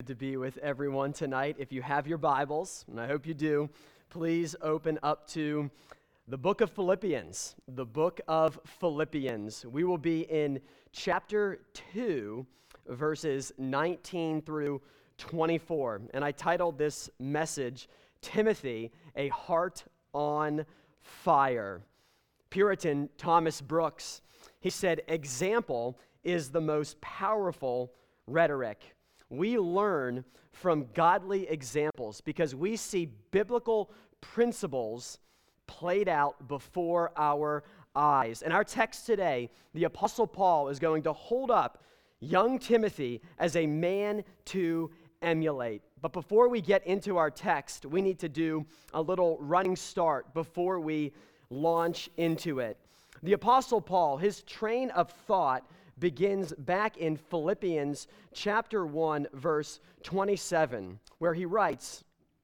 to be with everyone tonight. If you have your Bibles, and I hope you do, please open up to the book of Philippians. The book of Philippians. We will be in chapter 2, verses 19 through 24. And I titled this message, Timothy, a Heart on Fire. Puritan Thomas Brooks, he said, example is the most powerful rhetoric. We learn from godly examples because we see biblical principles played out before our eyes. In our text today, the Apostle Paul is going to hold up young Timothy as a man to emulate. But before we get into our text, we need to do a little running start before we launch into it. The Apostle Paul, his train of thought begins back in Philippians chapter 1, verse 27, where he writes,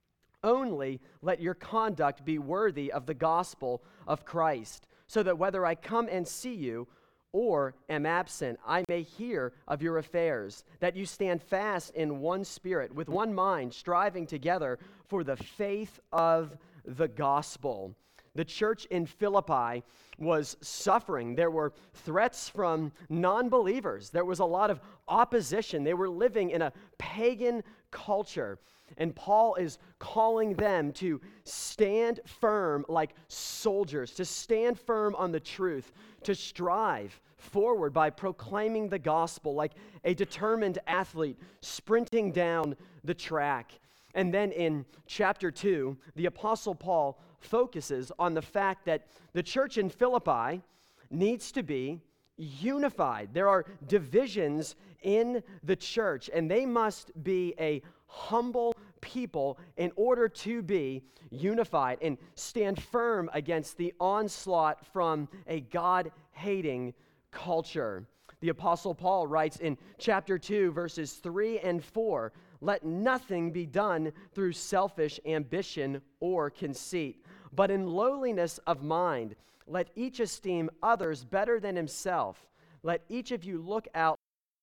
"Only let your conduct be worthy of the gospel of Christ, so that whether I come and see you or am absent, I may hear of your affairs, that you stand fast in one spirit, with one mind, striving together for the faith of the gospel." The church in Philippi was suffering. There were threats from non-believers. There was a lot of opposition. They were living in a pagan culture. And Paul is calling them to stand firm like soldiers, to stand firm on the truth, to strive forward by proclaiming the gospel like a determined athlete sprinting down the track. And then in chapter 2, the Apostle Paul focuses on the fact that the church in Philippi needs to be unified. There are divisions in the church, and they must be a humble people in order to be unified and stand firm against the onslaught from a God-hating culture. The Apostle Paul writes in chapter 2, verses 3 and 4, "Let nothing be done through selfish ambition or conceit, but in lowliness of mind, let each esteem others better than himself. Let each of you look out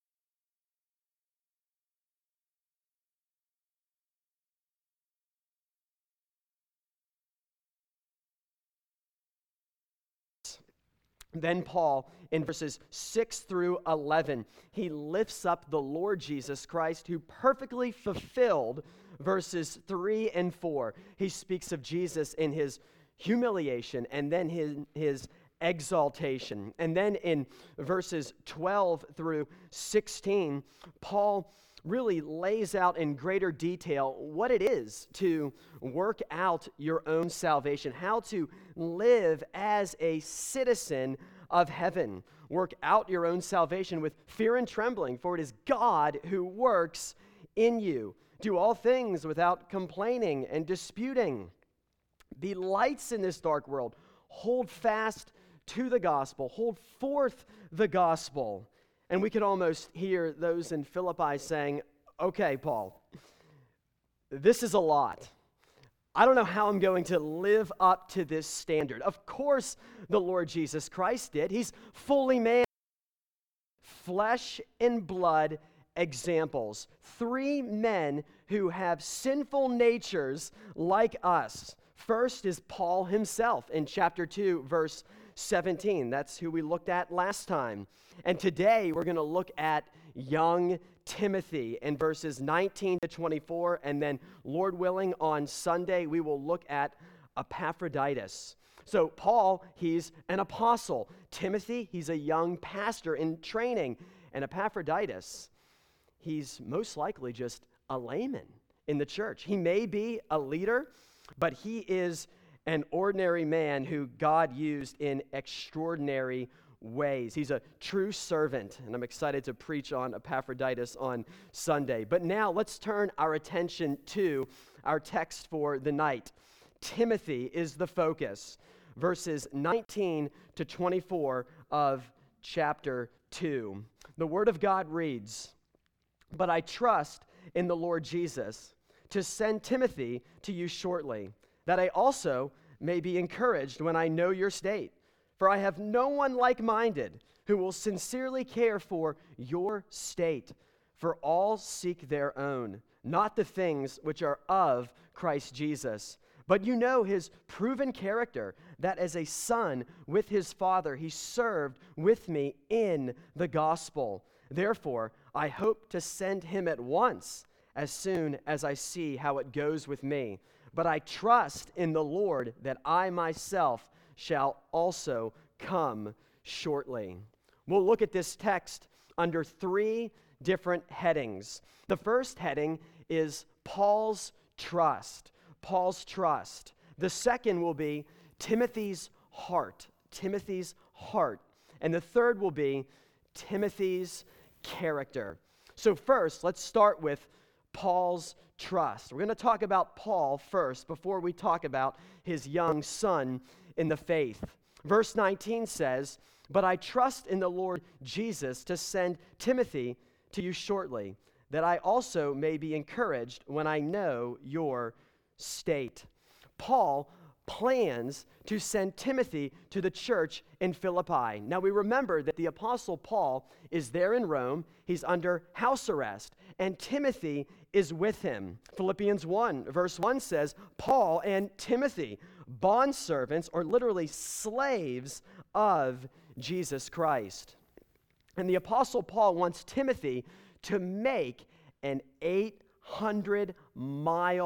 Then Paul, in verses 6 through 11, he lifts up the Lord Jesus Christ, who perfectly fulfilled verses 3 and 4. He speaks of Jesus in his humiliation and then his exaltation. And then in verses 12 through 16, Paul really lays out in greater detail what it is to work out your own salvation, how to live as a citizen of heaven. Work out your own salvation with fear and trembling, for it is God who works in you. Do all things without complaining and disputing. Be lights in this dark world. Hold fast to the gospel. Hold forth the gospel. And we could almost hear those in Philippi saying, "Okay, Paul, this is a lot. I don't know how I'm going to live up to this standard." Of course, the Lord Jesus Christ did. He's fully man. Flesh and blood examples. 3 men who have sinful natures like us. First is Paul himself in chapter 2, verse 17. That's who we looked at last time. And today we're going to look at young Timothy in verses 19 to 24. And then, Lord willing, on Sunday we will look at Epaphroditus. So Paul, he's an apostle. Timothy, he's a young pastor in training. And Epaphroditus, he's most likely just a layman in the church. He may be a leader, but he is an ordinary man who God used in extraordinary ways. He's a true servant, and I'm excited to preach on Epaphroditus on Sunday. But now let's turn our attention to our text for the night. Timothy is the focus. Verses 19 to 24 of chapter 2. The Word of God reads, "But I trust in the Lord Jesus to send Timothy to you shortly, that I also may be encouraged when I know your state. For I have no one like-minded who will sincerely care for your state. For all seek their own, not the things which are of Christ Jesus. But you know his proven character, that as a son with his father, he served with me in the gospel. Therefore, I hope to send him at once, as soon as I see how it goes with me. But I trust in the Lord that I myself shall also come shortly. We'll look at this text under three different headings. The first heading is Paul's trust. Paul's trust. The second will be Timothy's heart. Timothy's heart. And the third will be Timothy's character. So first, let's start with Paul's trust. We're going to talk about Paul first before we talk about his young son in the faith. Verse 19 says, "But I trust in the Lord Jesus to send Timothy to you shortly, that I also may be encouraged when I know your state." Paul plans to send Timothy to the church in Philippi. Now we remember that the Apostle Paul is there in Rome. He's under house arrest, and Timothy is with him. Philippians 1, verse 1 says, Paul and Timothy, bondservants, or literally slaves of Jesus Christ. And the Apostle Paul wants Timothy to make an 800-mile.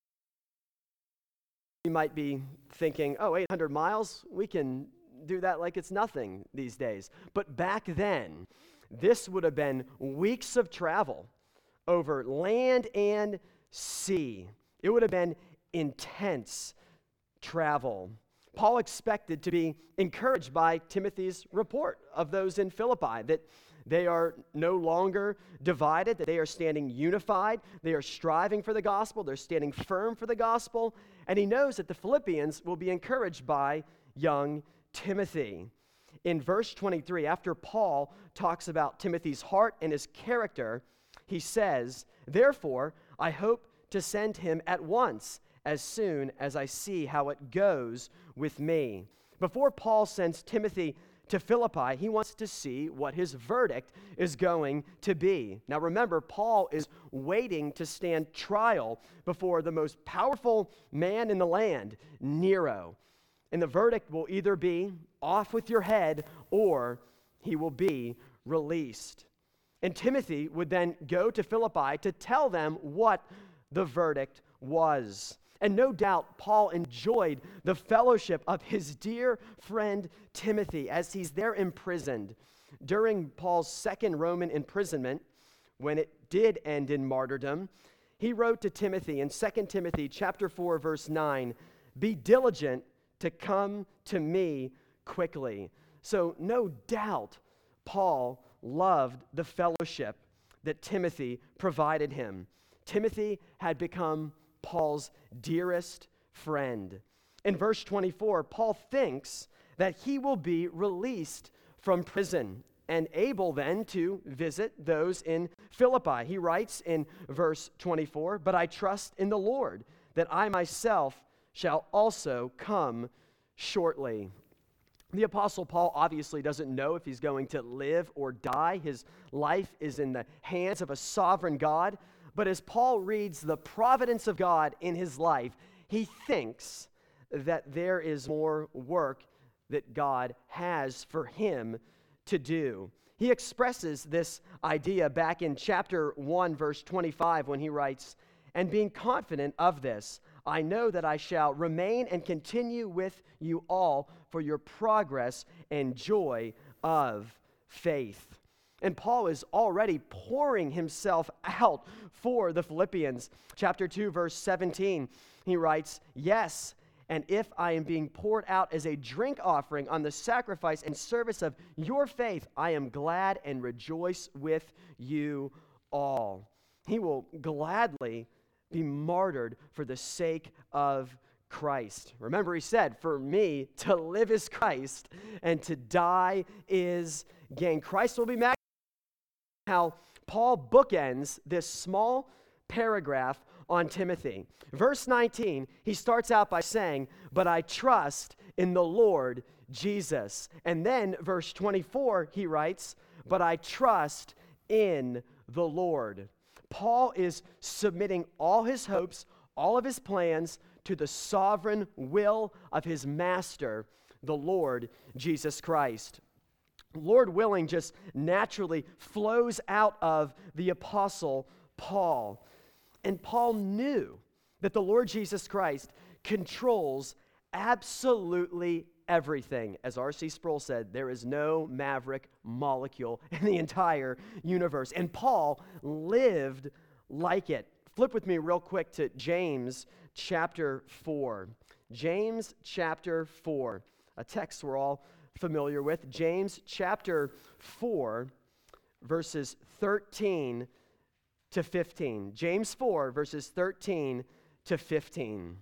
You might be thinking, 800 miles? We can do that like it's nothing these days. But back then, this would have been weeks of travel over land and sea. It would have been intense travel. Paul expected to be encouraged by Timothy's report of those in Philippi, that they are no longer divided, that they are standing unified, they are striving for the gospel, they're standing firm for the gospel, and he knows that the Philippians will be encouraged by young Timothy. In verse 23, after Paul talks about Timothy's heart and his character, he says, "Therefore, I hope to send him at once, as soon as I see how it goes with me." Before Paul sends Timothy to Philippi, he wants to see what his verdict is going to be. Now remember, Paul is waiting to stand trial before the most powerful man in the land, Nero. And the verdict will either be off with your head or he will be released. And Timothy would then go to Philippi to tell them what the verdict was. And no doubt, Paul enjoyed the fellowship of his dear friend Timothy as he's there imprisoned. During Paul's second Roman imprisonment, when it did end in martyrdom, he wrote to Timothy in 2 Timothy chapter 4, verse 9, "Be diligent to come to me quickly." So no doubt, Paul loved the fellowship that Timothy provided him. Timothy had become Paul's dearest friend. In verse 24, Paul thinks that he will be released from prison and able then to visit those in Philippi. He writes in verse 24, "But I trust in the Lord that I myself shall also come shortly." The Apostle Paul obviously doesn't know if he's going to live or die. His life is in the hands of a sovereign God. But as Paul reads the providence of God in his life, he thinks that there is more work that God has for him to do. He expresses this idea back in chapter 1, verse 25, when he writes, "And being confident of this, I know that I shall remain and continue with you all for your progress and joy of faith." And Paul is already pouring himself out for the Philippians. Chapter 2, verse 17, he writes, "Yes, and if I am being poured out as a drink offering on the sacrifice and service of your faith, I am glad and rejoice with you all." He will gladly be martyred for the sake of Christ. Remember, he said, "For me, to live is Christ, and to die is gain." Christ will be magnified. How Paul bookends this small paragraph on Timothy. Verse 19, he starts out by saying, "But I trust in the Lord Jesus." And then verse 24, he writes, "But I trust in the Lord. Paul is submitting all his hopes, all of his plans to the sovereign will of his master, the Lord Jesus Christ. Lord willing just naturally flows out of the Apostle Paul. And Paul knew that the Lord Jesus Christ controls absolutely everything. As R.C. Sproul said, there is no maverick molecule in the entire universe. And Paul lived like it. Flip with me real quick to James chapter 4. James chapter 4, a text we're all familiar with. James chapter 4, verses 13 to 15. James 4, verses 13 to 15.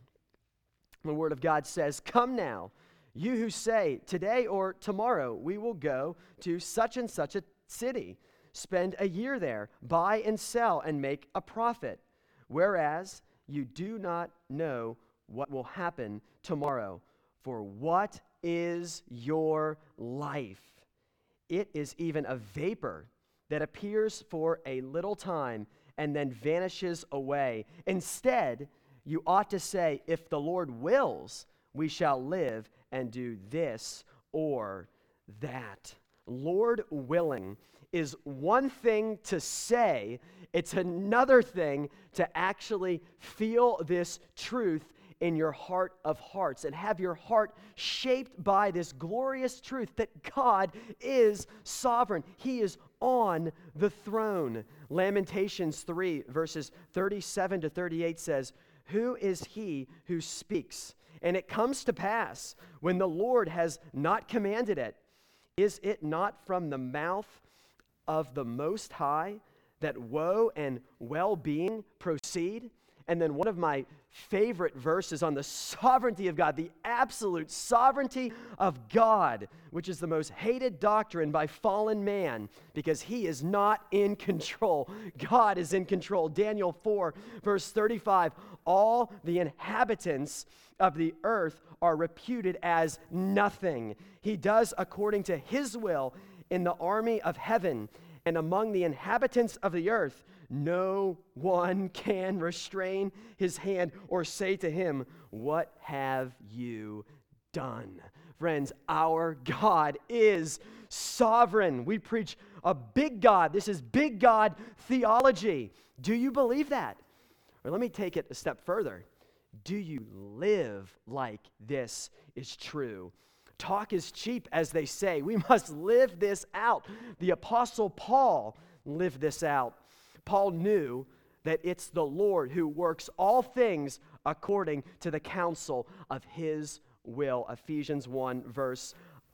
The Word of God says, "Come now, you who say, today or tomorrow we will go to such and such a city, spend a year there, buy and sell, and make a profit, whereas you do not know what will happen tomorrow. For what is your life? It is even a vapor that appears for a little time and then vanishes away. Instead, you ought to say, if the Lord wills, we shall live and do this or that." Lord willing is one thing to say, it's another thing to actually feel this truth in your heart of hearts and have your heart shaped by this glorious truth that God is sovereign. He is on the throne. Lamentations 3, verses 37 to 38 says, "Who is he who speaks? And it comes to pass when the Lord has not commanded it. Is it not from the mouth of the Most High that woe and well-being proceed?" And then one of my favorite verses on the sovereignty of God, the absolute sovereignty of God, which is the most hated doctrine by fallen man because he is not in control. God is in control. Daniel 4, verse 35, "All the inhabitants of the earth are reputed as nothing. He does according to his will in the army of heaven, and among the inhabitants of the earth, no one can restrain his hand or say to him, 'What have you done?'" Friends, our God is sovereign. We preach a big God. This is big God theology. Do you believe that? Or let me take it a step further. Do you live like this is true? Talk is cheap, as they say. We must live this out. The Apostle Paul lived this out. Paul knew that it's the Lord who works all things according to the counsel of his will. Ephesians 1, verse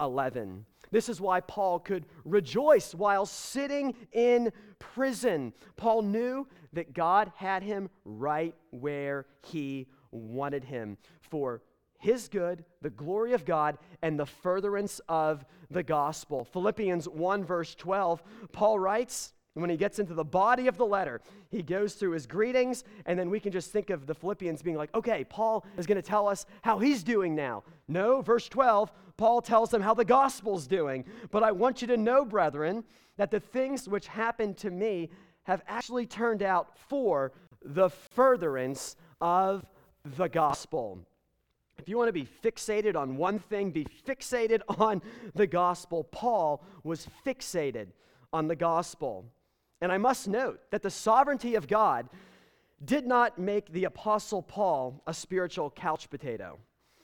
11. This is why Paul could rejoice while sitting in prison. Paul knew that God had him right where he wanted him for his good, the glory of God, and the furtherance of the gospel. Philippians 1, verse 12, Paul writes, when he gets into the body of the letter, he goes through his greetings, and then we can just think of the Philippians being like, okay, Paul is going to tell us how he's doing now. No, verse 12, Paul tells them how the gospel's doing. But I want you to know, brethren, that the things which happened to me have actually turned out for the furtherance of the gospel. If you want to be fixated on one thing, be fixated on the gospel. Paul was fixated on the gospel. And I must note that the sovereignty of God did not make the Apostle Paul a spiritual couch potato.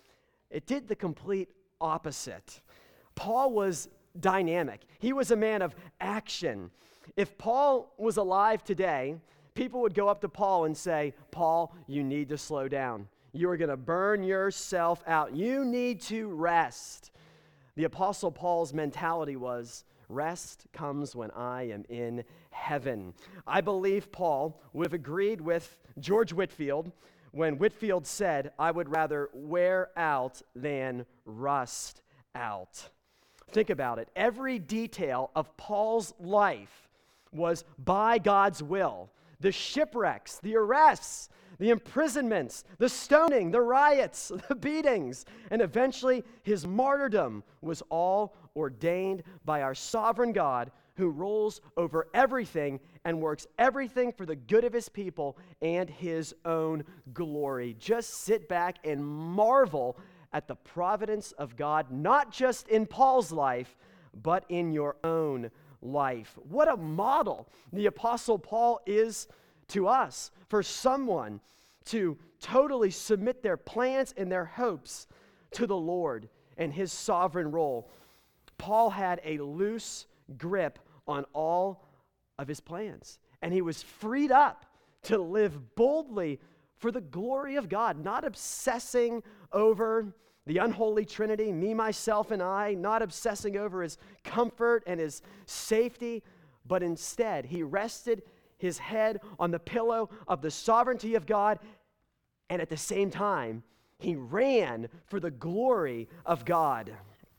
It did the complete opposite. Paul was dynamic. He was a man of action. If Paul was alive today, people would go up to Paul and say, "Paul, you need to slow down. You are going to burn yourself out. You need to rest." The Apostle Paul's mentality was, rest comes when I am in heaven. I believe Paul would have agreed with George Whitefield when Whitefield said, "I would rather wear out than rust out." Think about it. Every detail of Paul's life was by God's will. The shipwrecks, the arrests, the imprisonments, the stoning, the riots, the beatings, and eventually his martyrdom was all ordained by our sovereign God who rules over everything and works everything for the good of his people and his own glory. Just sit back and marvel at the providence of God, not just in Paul's life, but in your own life. What a model the Apostle Paul is to us, for someone to totally submit their plans and their hopes to the Lord and his sovereign role. Paul had a loose grip on all of his plans, and he was freed up to live boldly for the glory of God, not obsessing over the unholy Trinity, me, myself, and I, not obsessing over his comfort and his safety, but instead he rested his head on the pillow of the sovereignty of God, and at the same time, he ran for the glory of God.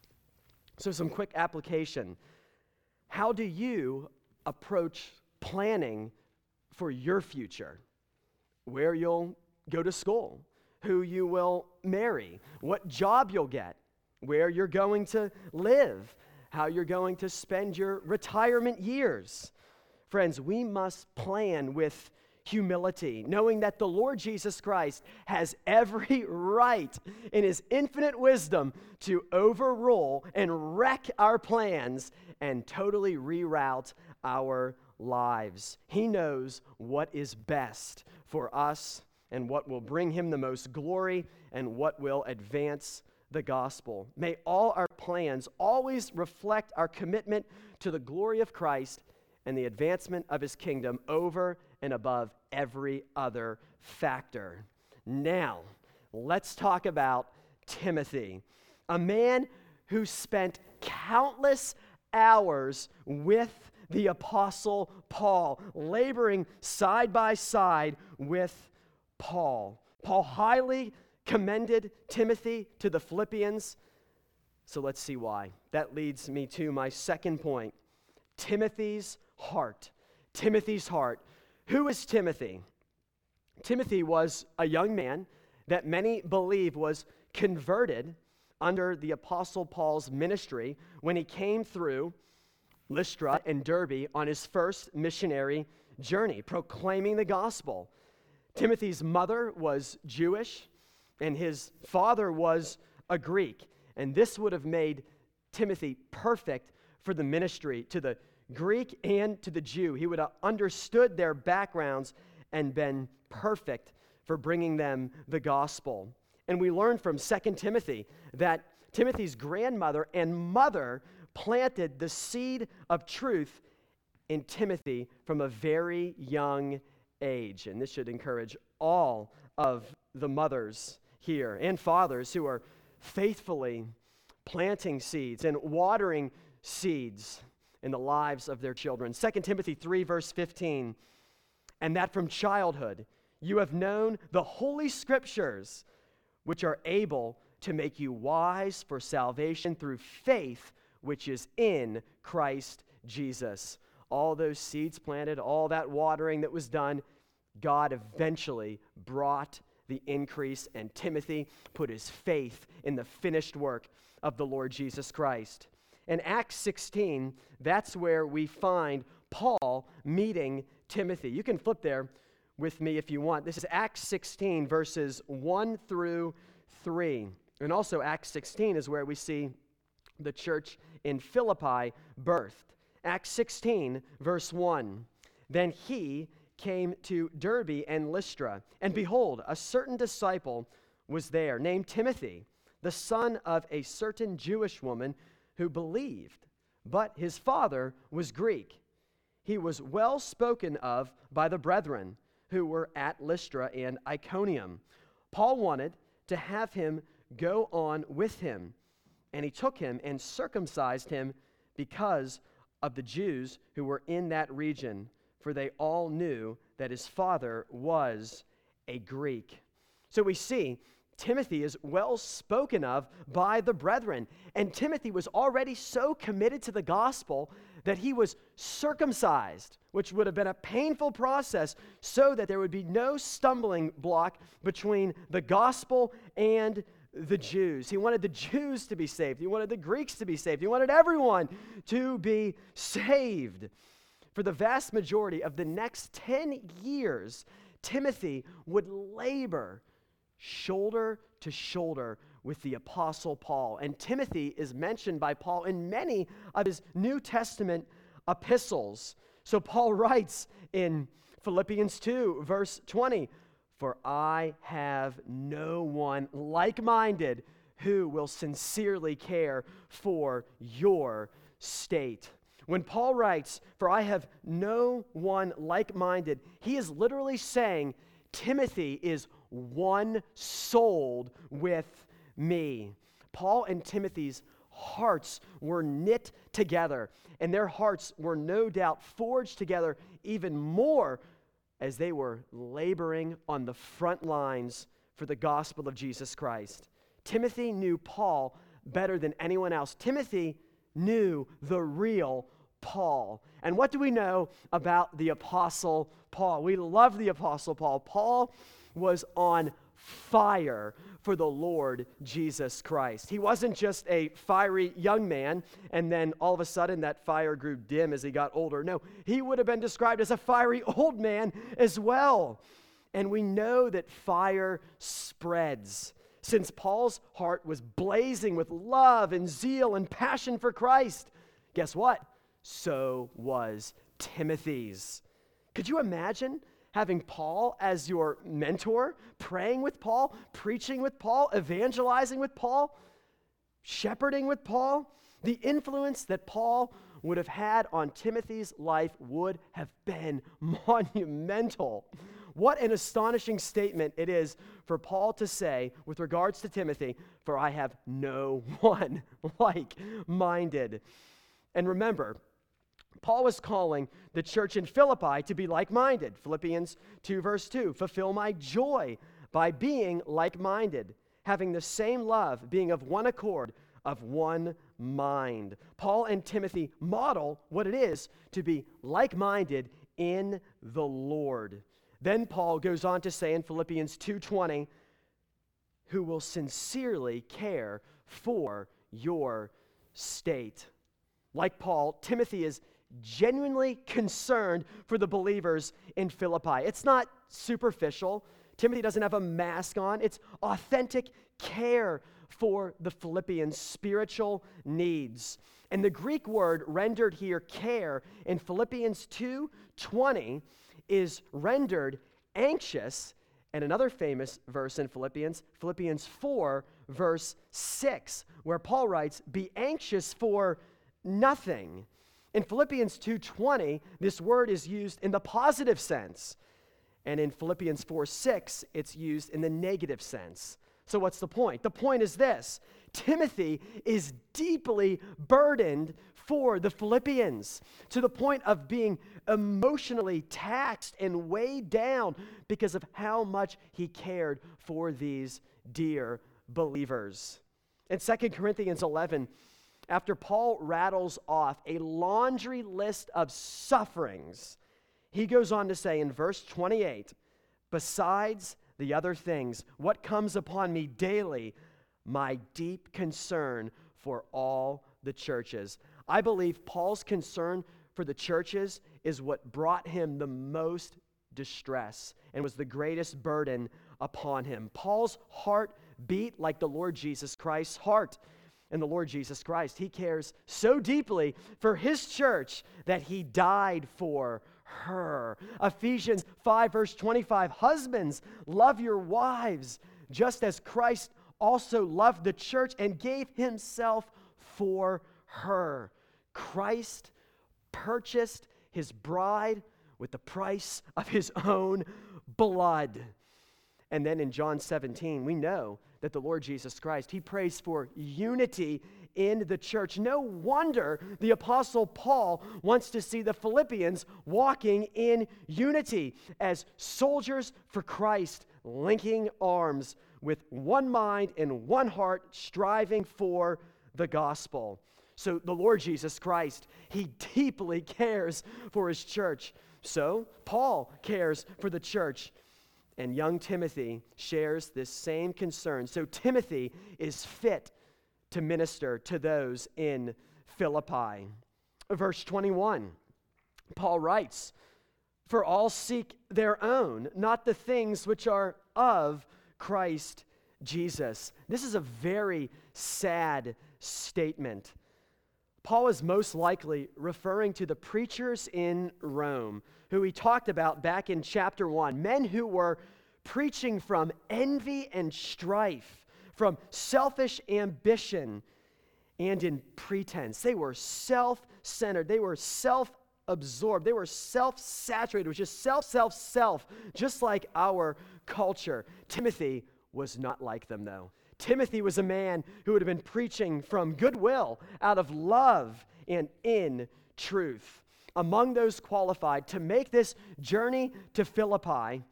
So some quick application. How do you approach planning for your future? Where you'll go to school, who you will marry, what job you'll get, where you're going to live, how you're going to spend your retirement years. Friends, we must plan with humility, knowing that the Lord Jesus Christ has every right in his infinite wisdom to overrule and wreck our plans and totally reroute our lives. He knows what is best for us and what will bring him the most glory and what will advance the gospel. May all our plans always reflect our commitment to the glory of Christ and the advancement of his kingdom over and above every other factor. Now, let's talk about Timothy, a man who spent countless hours with the Apostle Paul, laboring side by side with Paul. Paul highly commended Timothy to the Philippians, so let's see why. That leads me to my second point, Timothy's heart. Timothy's heart. Who is Timothy? Timothy was a young man that many believe was converted under the Apostle Paul's ministry when he came through Lystra and Derbe on his first missionary journey, proclaiming the gospel. Timothy's mother was Jewish, and his father was a Greek, and this would have made Timothy perfect for the ministry to the Greek and to the Jew. He would have understood their backgrounds and been perfect for bringing them the gospel. And we learn from 2 Timothy that Timothy's grandmother and mother planted the seed of truth in Timothy from a very young age. And this should encourage all of the mothers here and fathers who are faithfully planting seeds and watering seeds in the lives of their children. 2 Timothy 3, verse 15, and that from childhood you have known the Holy Scriptures, which are able to make you wise for salvation through faith, which is in Christ Jesus. All those seeds planted, all that watering that was done, God eventually brought the increase, and Timothy put his faith in the finished work of the Lord Jesus Christ. In Acts 16, that's where we find Paul meeting Timothy. You can flip there with me if you want. This is Acts 16, verses 1 through 3. And also Acts 16 is where we see the church in Philippi birthed. Acts 16, verse 1. Then he came to Derbe and Lystra, and behold, a certain disciple was there, named Timothy, the son of a certain Jewish woman who believed, but his father was Greek. He was well spoken of by the brethren who were at Lystra and Iconium. Paul wanted to have him go on with him, and he took him and circumcised him because of the Jews who were in that region, for they all knew that his father was a Greek. So we see Timothy is well spoken of by the brethren, and Timothy was already so committed to the gospel that he was circumcised, which would have been a painful process, so that there would be no stumbling block between the gospel and the Jews. He wanted the Jews to be saved. He wanted the Greeks to be saved. He wanted everyone to be saved. For the vast majority of the next 10 years, Timothy would labor shoulder to shoulder with the Apostle Paul. And Timothy is mentioned by Paul in many of his New Testament epistles. So Paul writes in Philippians 2, verse 20, "For I have no one like-minded who will sincerely care for your state." When Paul writes, "For I have no one like-minded," he is literally saying, Timothy is one-souled with me. Paul and Timothy's hearts were knit together, and their hearts were no doubt forged together even more as they were laboring on the front lines for the gospel of Jesus Christ. Timothy knew Paul better than anyone else. Timothy knew the real Paul. And what do we know about the Apostle Paul? We love the Apostle Paul. Paul was on fire for the Lord Jesus Christ. He wasn't just a fiery young man, and then all of a sudden that fire grew dim as he got older. No, he would have been described as a fiery old man as well. And we know that fire spreads. Since Paul's heart was blazing with love and zeal and passion for Christ, guess what? So was Timothy's. Could you imagine having Paul as your mentor, praying with Paul, preaching with Paul, evangelizing with Paul, shepherding with Paul? The influence that Paul would have had on Timothy's life would have been monumental. What an astonishing statement it is for Paul to say with regards to Timothy, "For I have no one like-minded." And remember, Paul was calling the church in Philippi to be like-minded. Philippians 2, verse 2, "Fulfill my joy by being like-minded, having the same love, being of one accord, of one mind." Paul and Timothy model what it is to be like-minded in the Lord. Then Paul goes on to say in Philippians 2:20, "Who will sincerely care for your state." Like Paul, Timothy is genuinely concerned for the believers in Philippi. It's not superficial. Timothy doesn't have a mask on. It's authentic care for the Philippians' spiritual needs. And the Greek word rendered here care in Philippians 2:20 is rendered anxious. And another famous verse in Philippians 4, verse 6, where Paul writes, "Be anxious for nothing." In Philippians 2:20, this word is used in the positive sense. And in Philippians 4:6, it's used in the negative sense. So what's the point? The point is this: Timothy is deeply burdened for the Philippians to the point of being emotionally taxed and weighed down because of how much he cared for these dear believers. In 2 Corinthians 11, after Paul rattles off a laundry list of sufferings, he goes on to say in verse 28, "Besides the other things, what comes upon me daily, my deep concern for all the churches." I believe Paul's concern for the churches is what brought him the most distress and was the greatest burden upon him. Paul's heart beat like the Lord Jesus Christ's heart. And the Lord Jesus Christ, he cares so deeply for his church that he died for her. Ephesians 5, verse 25, "Husbands, love your wives, just as Christ also loved the church and gave himself for her." Christ purchased his bride with the price of his own blood. And then in John 17, we know that the Lord Jesus Christ, he prays for unity in the church. No wonder the Apostle Paul wants to see the Philippians walking in unity as soldiers for Christ, linking arms with one mind and one heart, striving for the gospel. So the Lord Jesus Christ, he deeply cares for his church. So Paul cares for the church. And young Timothy shares this same concern. So Timothy is fit to minister to those in Philippi. Verse 21, Paul writes, "For all seek their own, not the things which are of Christ Jesus." This is a very sad statement. Paul is most likely referring to the preachers in Rome, who he talked about back in chapter 1, men who were preaching from envy and strife, from selfish ambition and in pretense. They were self-centered. They were self-absorbed. They were self-saturated, which is self, just like our culture. Timothy was not like them, though. Timothy was a man who would have been preaching from goodwill, out of love, and in truth. Among those qualified to make this journey to Philippi,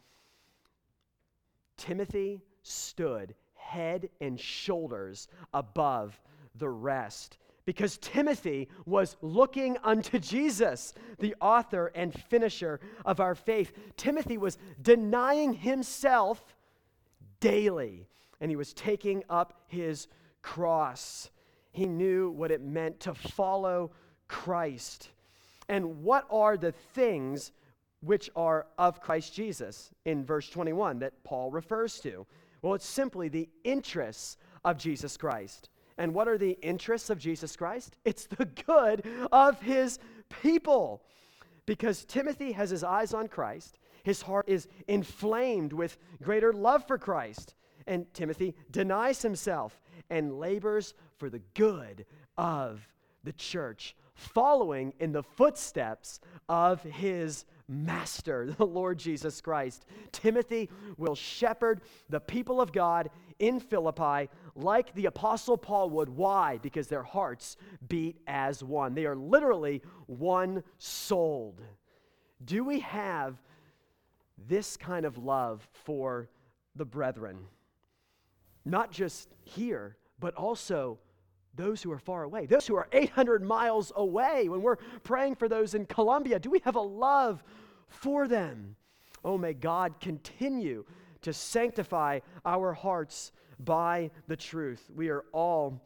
Timothy stood head and shoulders above the rest, because Timothy was looking unto Jesus, the author and finisher of our faith. Timothy was denying himself daily, and he was taking up his cross. He knew what it meant to follow Christ. And what are the things which are of Christ Jesus in verse 21 that Paul refers to? Well, it's simply the interests of Jesus Christ. And what are the interests of Jesus Christ? It's the good of his people. Because Timothy has his eyes on Christ, his heart is inflamed with greater love for Christ. And Timothy denies himself and labors for the good of the church, following in the footsteps of his master, the Lord Jesus Christ. Timothy will shepherd the people of God in Philippi like the Apostle Paul would. Why? Because their hearts beat as one. They are literally one-souled. Do we have this kind of love for the brethren? Not just here, but also those who are far away, those who are 800 miles away. When we're praying for those in Colombia, do we have a love for them? Oh, may God continue to sanctify our hearts by the truth. We are all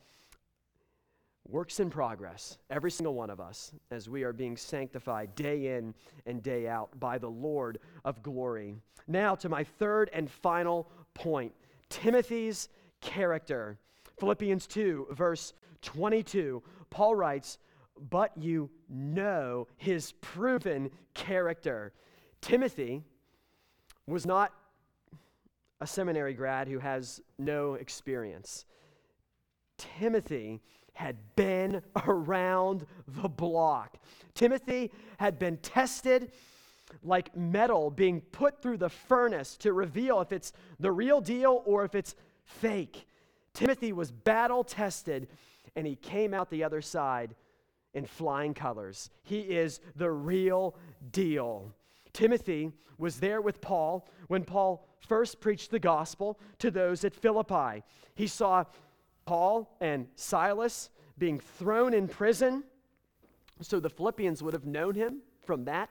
works in progress, every single one of us, as we are being sanctified day in and day out by the Lord of glory. Now to my third and final point, Timothy's character. Philippians 2, verse 22, Paul writes, "But you know his proven character." Timothy was not a seminary grad who has no experience. Timothy had been around the block. Timothy had been tested like metal being put through the furnace to reveal if it's the real deal or if it's fake. Timothy was battle tested, and he came out the other side in flying colors. He is the real deal. Timothy was there with Paul when Paul first preached the gospel to those at Philippi. He saw Paul and Silas being thrown in prison, so the Philippians would have known him from that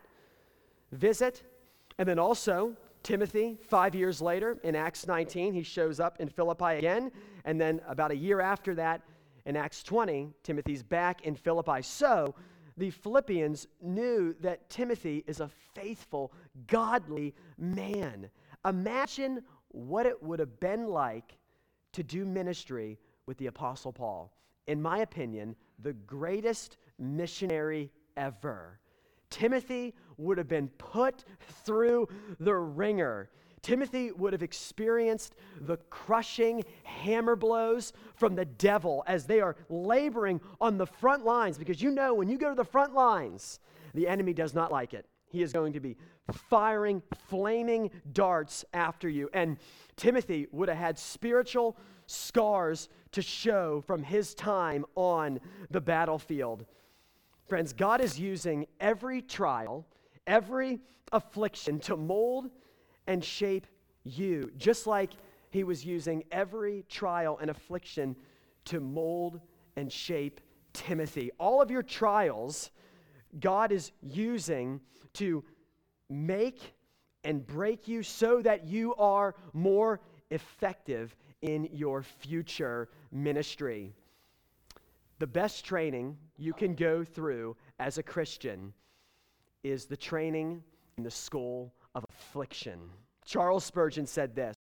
visit. And then also, Timothy, 5 years later, in Acts 19, he shows up in Philippi again. And then about a year after that, in Acts 20, Timothy's back in Philippi. So the Philippians knew that Timothy is a faithful, godly man. Imagine what it would have been like to do ministry with the Apostle Paul. In my opinion, the greatest missionary ever. Timothy would have been put through the ringer. Timothy would have experienced the crushing hammer blows from the devil as they are laboring on the front lines, because you know when you go to the front lines, the enemy does not like it. He is going to be firing flaming darts after you. And Timothy would have had spiritual scars to show from his time on the battlefield. Friends, God is using every trial, every affliction to mold and shape you, just like he was using every trial and affliction to mold and shape Timothy. All of your trials, God is using to make and break you so that you are more effective in your future ministry. The best training you can go through as a Christian is the training in the school of affliction. Charles Spurgeon said this: